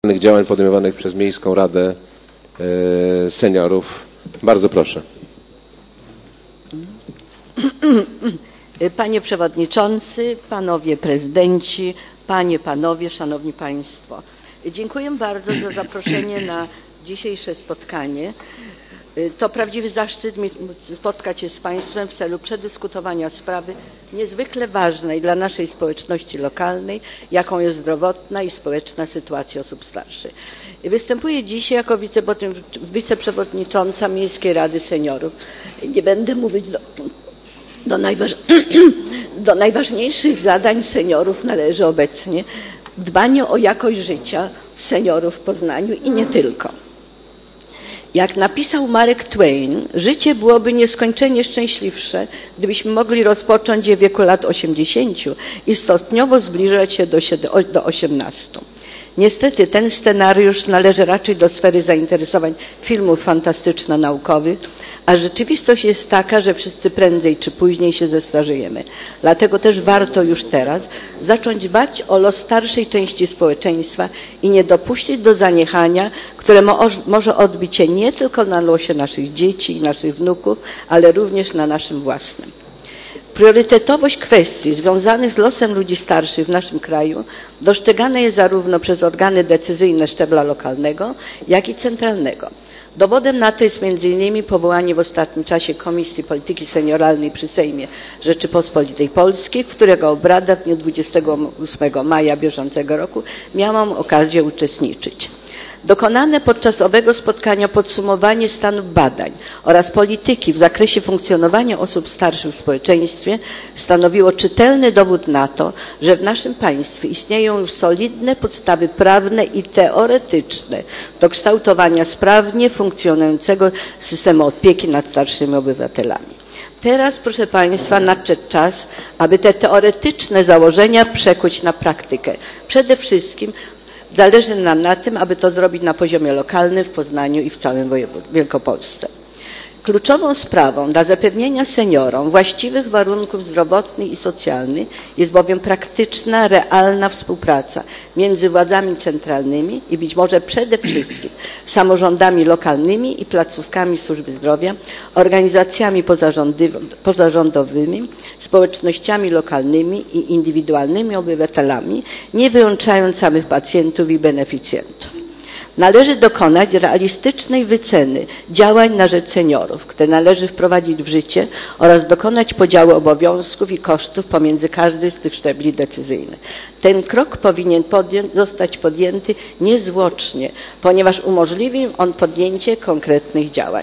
działań podejmowanych przez Miejską Radę Seniorów. Bardzo proszę. Panie Przewodniczący, Panowie Prezydenci, Panie, Panowie, Szanowni Państwo. Dziękuję bardzo za zaproszenie na dzisiejsze spotkanie. To prawdziwy zaszczyt spotkać się z Państwem w celu przedyskutowania sprawy niezwykle ważnej dla naszej społeczności lokalnej, jaką jest zdrowotna i społeczna sytuacja osób starszych. Występuję dzisiaj jako wiceprzewodnicząca Miejskiej Rady Seniorów. Nie będę mówić do najważniejszych zadań seniorów należy obecnie dbanie o jakość życia seniorów w Poznaniu i nie tylko. Jak napisał Mark Twain, życie byłoby nieskończenie szczęśliwsze, gdybyśmy mogli rozpocząć je w wieku lat 80 i stopniowo zbliżać się do 18. Niestety ten scenariusz należy raczej do sfery zainteresowań filmów fantastyczno-naukowych, a rzeczywistość jest taka, że wszyscy prędzej czy później się zestarzejemy. Dlatego też warto już teraz zacząć dbać o los starszej części społeczeństwa i nie dopuścić do zaniechania, które może odbić się nie tylko na losie naszych dzieci i naszych wnuków, ale również na naszym własnym. Priorytetowość kwestii związanych z losem ludzi starszych w naszym kraju dostrzegana jest zarówno przez organy decyzyjne szczebla lokalnego, jak i centralnego. Dowodem na to jest m.in. powołanie w ostatnim czasie Komisji Polityki Senioralnej przy Sejmie Rzeczypospolitej Polskiej, w którego obradach w dniu 28 maja bieżącego roku miałam okazję uczestniczyć. Dokonane podczas owego spotkania podsumowanie stanów badań oraz polityki w zakresie funkcjonowania osób starszych w społeczeństwie stanowiło czytelny dowód na to, że w naszym państwie istnieją już solidne podstawy prawne i teoretyczne do kształtowania sprawnie funkcjonującego systemu opieki nad starszymi obywatelami. Teraz, proszę Państwa, nadszedł czas, aby te teoretyczne założenia przekuć na praktykę. Przede wszystkim zależy nam na tym, aby to zrobić na poziomie lokalnym w Poznaniu i w całym Wielkopolsce. Kluczową sprawą dla zapewnienia seniorom właściwych warunków zdrowotnych i socjalnych jest bowiem praktyczna, realna współpraca między władzami centralnymi i być może przede wszystkim samorządami lokalnymi i placówkami służby zdrowia, organizacjami pozarządowymi, społecznościami lokalnymi i indywidualnymi obywatelami, nie wyłączając samych pacjentów i beneficjentów. Należy dokonać realistycznej wyceny działań na rzecz seniorów, które należy wprowadzić w życie oraz dokonać podziału obowiązków i kosztów pomiędzy każdym z tych szczebli decyzyjnych. Ten krok powinien zostać podjęty niezwłocznie, ponieważ umożliwi on podjęcie konkretnych działań.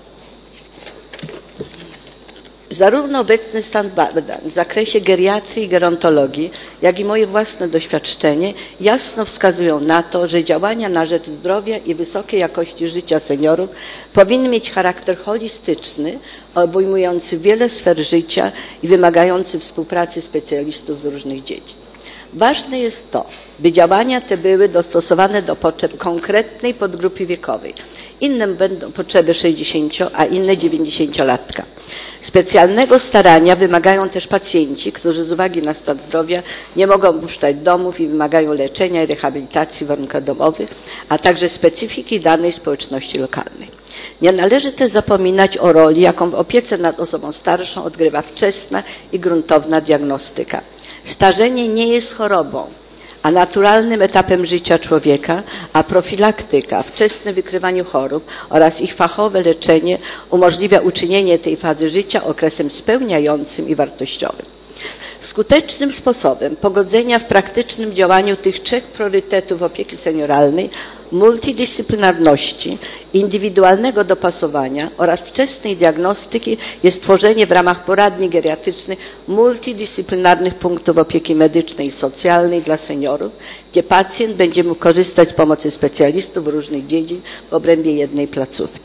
Zarówno obecny stan badań w zakresie geriatrii i gerontologii, jak i moje własne doświadczenie jasno wskazują na to, że działania na rzecz zdrowia i wysokiej jakości życia seniorów powinny mieć charakter holistyczny, obejmujący wiele sfer życia i wymagający współpracy specjalistów z różnych dziedzin. Ważne jest to, by działania te były dostosowane do potrzeb konkretnej podgrupy wiekowej. Inne będą potrzeby 60, a inne 90-latka. Specjalnego starania wymagają też pacjenci, którzy z uwagi na stan zdrowia nie mogą opuszczać domów i wymagają leczenia i rehabilitacji w warunkach domowych, a także specyfiki danej społeczności lokalnej. Nie należy też zapominać o roli, jaką w opiece nad osobą starszą odgrywa wczesna i gruntowna diagnostyka. Starzenie nie jest chorobą, a naturalnym etapem życia człowieka, a profilaktyka, wczesne wykrywanie chorób oraz ich fachowe leczenie umożliwia uczynienie tej fazy życia okresem spełniającym i wartościowym. Skutecznym sposobem pogodzenia w praktycznym działaniu tych trzech priorytetów opieki senioralnej, multidyscyplinarności, indywidualnego dopasowania oraz wczesnej diagnostyki jest tworzenie w ramach poradni geriatrycznych multidyscyplinarnych punktów opieki medycznej i socjalnej dla seniorów, gdzie pacjent będzie mógł korzystać z pomocy specjalistów różnych dziedzin w obrębie jednej placówki.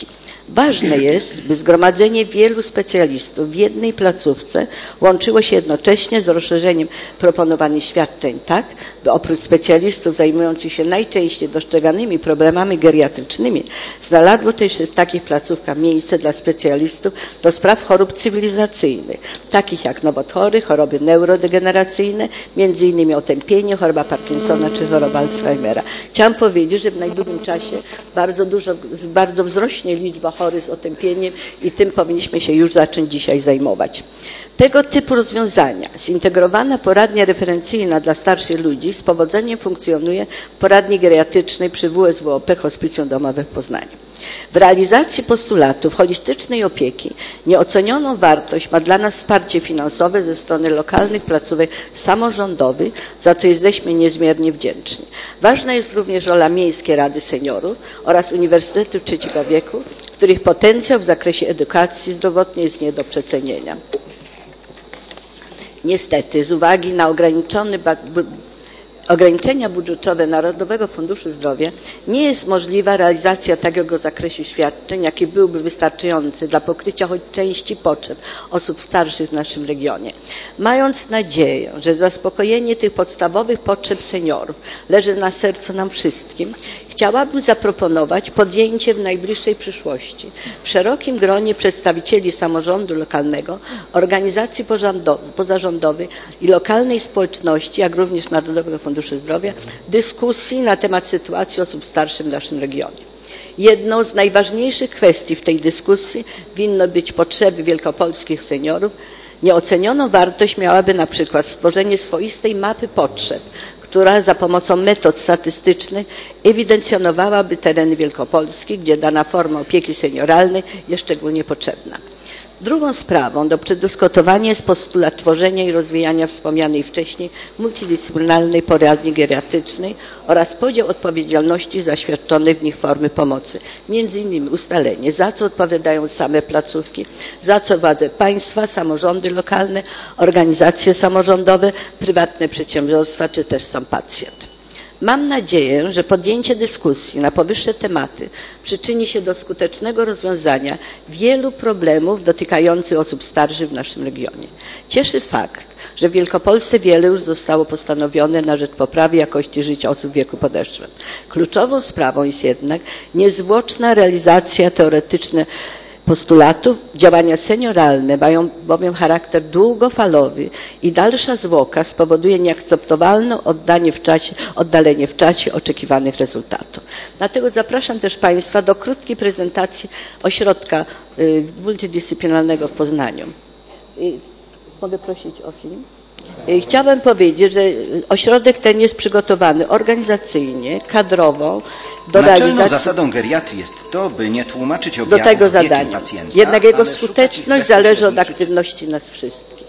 Ważne jest, by zgromadzenie wielu specjalistów w jednej placówce łączyło się jednocześnie z rozszerzeniem proponowanych świadczeń tak, by oprócz specjalistów zajmujących się najczęściej dostrzeganymi problemami geriatrycznymi, znalazło też w takich placówkach miejsce dla specjalistów do spraw chorób cywilizacyjnych, takich jak nowotwory, choroby neurodegeneracyjne, między innymi otępienie, choroba Parkinsona czy choroba Alzheimera. Chciałam powiedzieć, że w najdługim czasie bardzo wzrośnie liczba chorych z otępieniem i tym powinniśmy się już zacząć dzisiaj zajmować. Tego typu rozwiązania, zintegrowana poradnia referencyjna dla starszych ludzi z powodzeniem funkcjonuje w poradni geriatrycznej przy WSWOP Hospicjum Domowe w Poznaniu. W realizacji postulatów holistycznej opieki nieocenioną wartość ma dla nas wsparcie finansowe ze strony lokalnych placówek samorządowych, za co jesteśmy niezmiernie wdzięczni. Ważna jest również rola Miejskiej Rady Seniorów oraz Uniwersytetu Trzeciego Wieku, których potencjał w zakresie edukacji zdrowotnej jest nie do przecenienia. Niestety, z uwagi na ograniczenia budżetowe Narodowego Funduszu Zdrowia nie jest możliwa realizacja takiego zakresu świadczeń, jaki byłby wystarczający dla pokrycia choć części potrzeb osób starszych w naszym regionie. Mając nadzieję, że zaspokojenie tych podstawowych potrzeb seniorów leży na sercu nam wszystkim, chciałabym zaproponować podjęcie w najbliższej przyszłości w szerokim gronie przedstawicieli samorządu lokalnego, organizacji pozarządowych i lokalnej społeczności, jak również Narodowego Funduszu Zdrowia, dyskusji na temat sytuacji osób starszych w naszym regionie. Jedną z najważniejszych kwestii w tej dyskusji winno być potrzeby wielkopolskich seniorów. Nieocenioną wartość miałaby na przykład stworzenie swoistej mapy potrzeb, która za pomocą metod statystycznych ewidencjonowałaby tereny Wielkopolski, gdzie dana forma opieki senioralnej jest szczególnie potrzebna. Drugą sprawą do przedyskutowania jest postulat tworzenia i rozwijania wspomnianej wcześniej multidyscyplinarnej poradni geriatrycznej oraz podział odpowiedzialności za świadczone w nich formy pomocy. Między innymi ustalenie, za co odpowiadają same placówki, za co władze państwa, samorządy lokalne, organizacje samorządowe, prywatne przedsiębiorstwa czy też sam pacjent. Mam nadzieję, że podjęcie dyskusji na powyższe tematy przyczyni się do skutecznego rozwiązania wielu problemów dotykających osób starszych w naszym regionie. Cieszy fakt, że w Wielkopolsce wiele już zostało postanowione na rzecz poprawy jakości życia osób w wieku podeszłym. Kluczową sprawą jest jednak niezwłoczna realizacja teoretycznych postulatów. Działania senioralne mają bowiem charakter długofalowy i dalsza zwłoka spowoduje nieakceptowalne oddalenie w czasie oczekiwanych rezultatów. Dlatego zapraszam też Państwa do krótkiej prezentacji ośrodka multidyscyplinarnego w Poznaniu. Mogę prosić o film? Chciałabym powiedzieć, że ośrodek ten jest przygotowany organizacyjnie, kadrowo do Naczelną realizacji zasadą geriatrii jest to, by nie tłumaczyć do objawów tego wiekiem zadania. pacjenta, Jednak jego ale szukać ich skuteczność zależy od bezpośrednich aktywności nas wszystkich.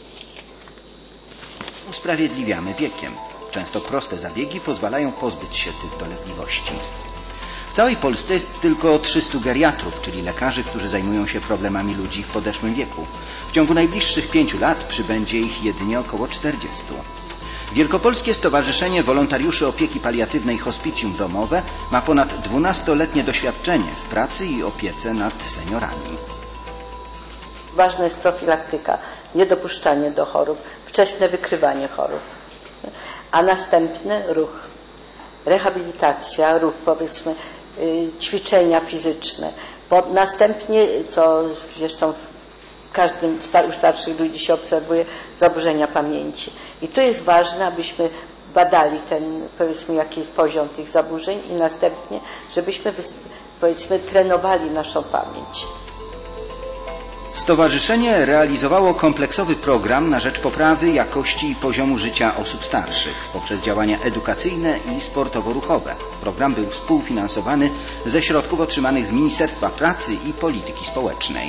usprawiedliwiamy wiekiem. Często proste zabiegi pozwalają pozbyć się tych dolegliwości. W całej Polsce jest tylko 300 geriatrów, czyli lekarzy, którzy zajmują się problemami ludzi w podeszłym wieku. W ciągu najbliższych 5 lat przybędzie ich jedynie około 40. Wielkopolskie Stowarzyszenie Wolontariuszy Opieki Paliatywnej Hospicjum Domowe ma ponad 12-letnie doświadczenie w pracy i opiece nad seniorami. Ważna jest profilaktyka, niedopuszczanie do chorób, wczesne wykrywanie chorób, a następny ruch, rehabilitacja, ruch, powiedzmy, ćwiczenia fizyczne. Następnie, co zresztą u starszych ludzi się obserwuje, zaburzenia pamięci. I tu jest ważne, abyśmy badali powiedzmy, jaki jest poziom tych zaburzeń i następnie, żebyśmy, powiedzmy, trenowali naszą pamięć. Stowarzyszenie realizowało kompleksowy program na rzecz poprawy jakości i poziomu życia osób starszych poprzez działania edukacyjne i sportowo-ruchowe. Program był współfinansowany ze środków otrzymanych z Ministerstwa Pracy i Polityki Społecznej.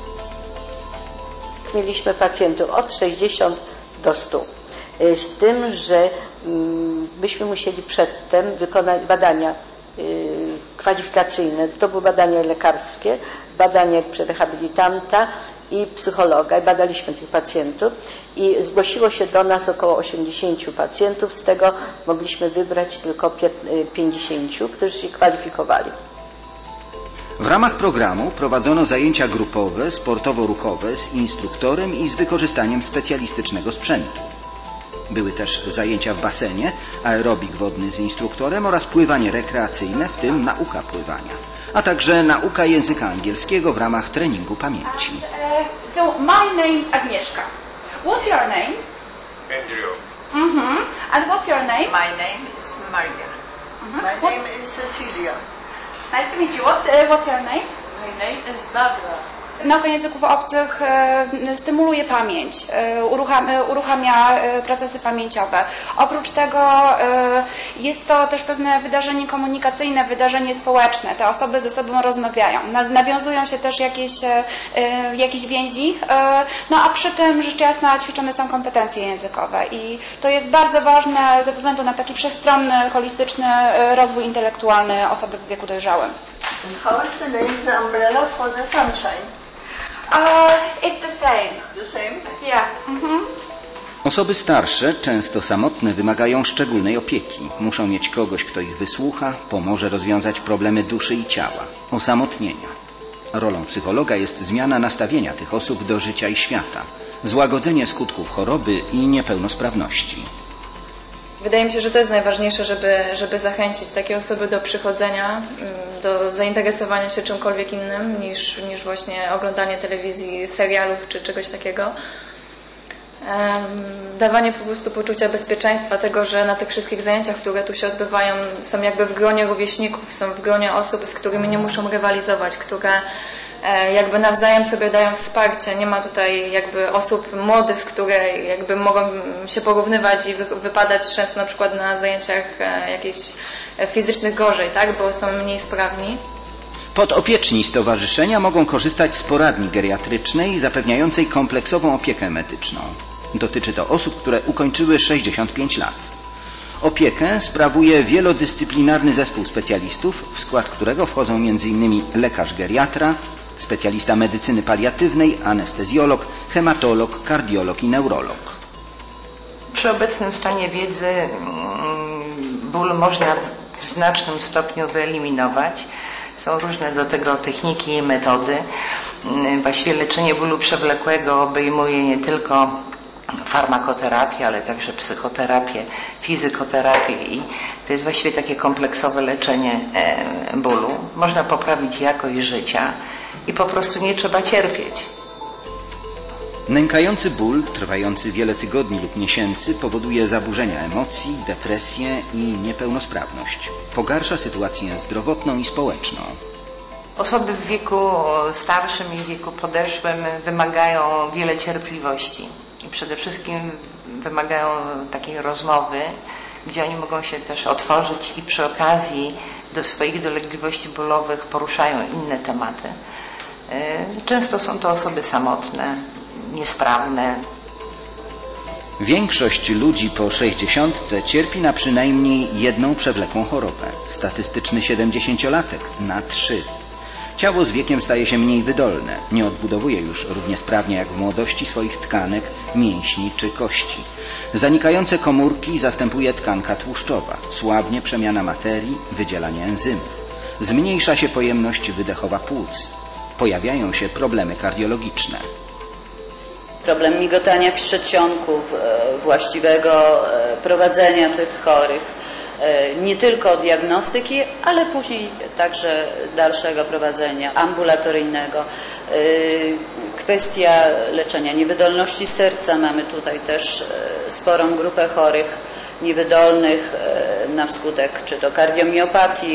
Mieliśmy pacjentów od 60 do 100. Z tym, że byśmy musieli przedtem wykonać badania kwalifikacyjne. To były badania lekarskie, badania rehabilitanta i psychologa. I badaliśmy tych pacjentów i zgłosiło się do nas około 80 pacjentów. Z tego mogliśmy wybrać tylko 50, którzy się kwalifikowali. W ramach programu prowadzono zajęcia grupowe, sportowo-ruchowe z instruktorem i z wykorzystaniem specjalistycznego sprzętu. Były też zajęcia w basenie, aerobik wodny z instruktorem oraz pływanie rekreacyjne, w tym nauka pływania, a także nauka języka angielskiego w ramach treningu pamięci. So my name is Agnieszka. What's your name? Andrew. And what's your name? My name is Maria. My name is Cecilia. Nice to meet you. What's your name? My name is Barbara. Nauka języków obcych stymuluje pamięć, uruchamia procesy pamięciowe. Oprócz tego jest to też pewne wydarzenie komunikacyjne, wydarzenie społeczne. Te osoby ze sobą rozmawiają, nawiązują się też jakieś więzi, no a przy tym rzecz jasna ćwiczone są kompetencje językowe i to jest bardzo ważne ze względu na taki wszechstronny, holistyczny rozwój intelektualny osoby w wieku dojrzałym. How is the name of the umbrella for the sunshine? It's the same. The same? Yeah. Osoby starsze, często samotne, wymagają szczególnej opieki. Muszą mieć kogoś, kto ich wysłucha, pomoże rozwiązać problemy duszy i ciała, osamotnienia. Rolą psychologa jest zmiana nastawienia tych osób do życia i świata, złagodzenie skutków choroby i niepełnosprawności. Wydaje mi się, że to jest najważniejsze, żeby zachęcić takie osoby do przychodzenia, do zainteresowania się czymkolwiek innym niż właśnie oglądanie telewizji, serialów czy czegoś takiego. Dawanie po prostu poczucia bezpieczeństwa, tego, że na tych wszystkich zajęciach, które tu się odbywają, są jakby w gronie rówieśników, są w gronie osób, z którymi nie muszą rywalizować, które jakby nawzajem sobie dają wsparcie. Nie ma tutaj jakby osób młodych, które jakby mogą się porównywać i wypadać często na przykład na zajęciach jakichś fizycznych gorzej, tak? Bo są mniej sprawni. Podopieczni stowarzyszenia mogą korzystać z poradni geriatrycznej zapewniającej kompleksową opiekę medyczną. Dotyczy to osób, które ukończyły 65 lat. Opiekę sprawuje wielodyscyplinarny zespół specjalistów, w skład którego wchodzą m.in. lekarz geriatra, specjalista medycyny paliatywnej, anestezjolog, hematolog, kardiolog i neurolog. Przy obecnym stanie wiedzy ból można w znacznym stopniu wyeliminować. Są różne do tego techniki i metody. Właściwie leczenie bólu przewlekłego obejmuje nie tylko farmakoterapię, ale także psychoterapię, fizykoterapię i to jest właściwie takie kompleksowe leczenie bólu. Można poprawić jakość życia i po prostu nie trzeba cierpieć. Nękający ból, trwający wiele tygodni lub miesięcy, powoduje zaburzenia emocji, depresję i niepełnosprawność. Pogarsza sytuację zdrowotną i społeczną. Osoby w wieku starszym i w wieku podeszłym wymagają wiele cierpliwości i przede wszystkim wymagają takiej rozmowy, gdzie oni mogą się też otworzyć i przy okazji do swoich dolegliwości bólowych poruszają inne tematy. Często są to osoby samotne, niesprawne. Większość ludzi po 60 cierpi na przynajmniej jedną przewlekłą chorobę. Statystyczny 70-latek na 3. Ciało z wiekiem staje się mniej wydolne. Nie odbudowuje już równie sprawnie jak w młodości swoich tkanek, mięśni czy kości. Zanikające komórki zastępuje tkanka tłuszczowa. Słabnie przemiana materii, wydzielanie enzymów. Zmniejsza się pojemność wydechowa płuc. Pojawiają się problemy kardiologiczne. Problem migotania przedsionków, właściwego prowadzenia tych chorych, nie tylko diagnostyki, ale później także dalszego prowadzenia ambulatoryjnego. Kwestia leczenia niewydolności serca. Mamy tutaj też sporą grupę chorych niewydolnych na wskutek czy to kardiomiopatii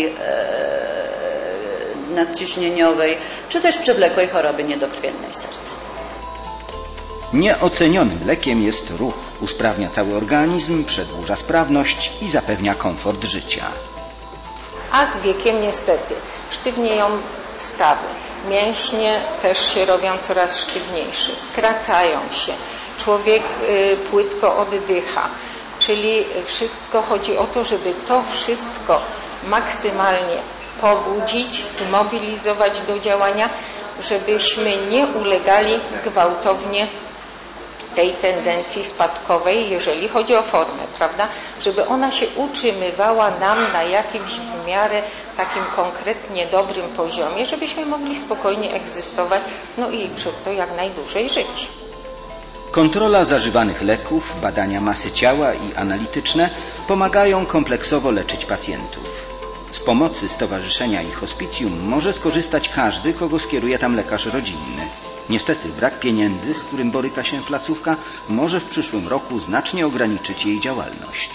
nadciśnieniowej, czy też przewlekłej choroby niedokrwiennej serca. Nieocenionym lekiem jest ruch. Usprawnia cały organizm, przedłuża sprawność i zapewnia komfort życia. A z wiekiem niestety sztywnieją stawy. Mięśnie też się robią coraz sztywniejsze, skracają się. Człowiek płytko oddycha. Czyli wszystko chodzi o to, żeby to wszystko maksymalnie pobudzić, zmobilizować do działania, żebyśmy nie ulegali gwałtownie tej tendencji spadkowej, jeżeli chodzi o formę, prawda? Żeby ona się utrzymywała nam na jakimś w miarę takim konkretnie dobrym poziomie, żebyśmy mogli spokojnie egzystować, no i przez to jak najdłużej żyć. Kontrola zażywanych leków, badania masy ciała i analityczne pomagają kompleksowo leczyć pacjentów. Z pomocy stowarzyszenia i hospicjum może skorzystać każdy, kogo skieruje tam lekarz rodzinny. Niestety brak pieniędzy, z którym boryka się placówka, może w przyszłym roku znacznie ograniczyć jej działalność.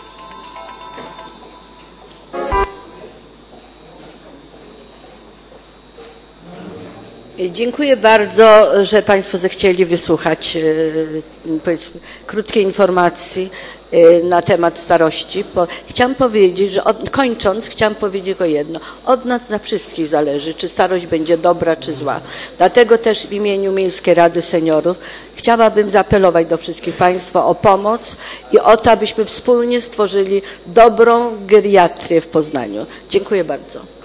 Dziękuję bardzo, że Państwo zechcieli wysłuchać powiedzmy, krótkiej informacji na temat starości. Chciałam powiedzieć, że kończąc, chciałam powiedzieć tylko jedno. Od nas na wszystkich zależy, czy starość będzie dobra, czy zła. Dlatego też w imieniu Miejskiej Rady Seniorów chciałabym zaapelować do wszystkich Państwa o pomoc i o to, abyśmy wspólnie stworzyli dobrą geriatrię w Poznaniu. Dziękuję bardzo.